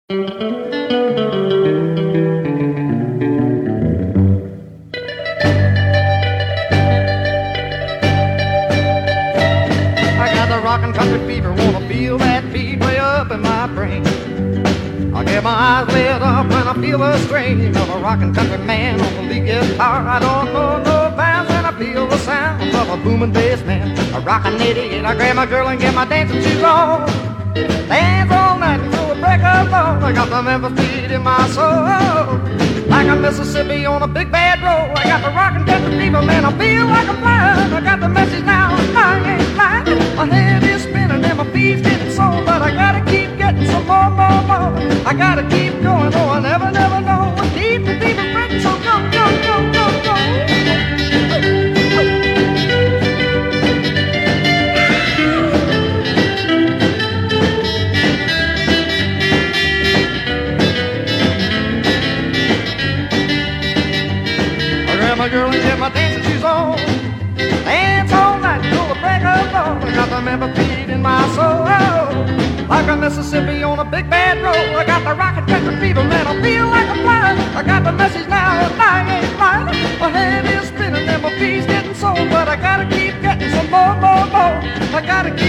I got the rockin' country fever, wanna feel that beat way up in my brain. I get my eyes lit up when I feel the strain of a rockin' country man on the lead guitar. I don't know no bounds when I feel the sound of a booming bass man. A rockin' idiot, I grab my girl and get my dancing shoes on. Dance all night until the break of dawn. I got the Memphis beat in my soul, like a Mississippi on a big bad road. I got the rockin' country fever, man, I feel like I'm flying. I got the message now, I ain't flying. My head is spinning and my feet's getting sore, but I gotta keep getting some more. I gotta keep going, oh, I never know what keeps the fever spreading. So go. My girl and get my dancing shoes on. Dance all night till the break of dawn. I got the Memphis beat in my soul, like a Mississippi on a big bad road. I got the rockin' country fever, man, I feel like I'm flying. I got the message now, and I ain't flying. My head is spinning and my feet's getting sore, but I gotta keep getting some more. I gotta keep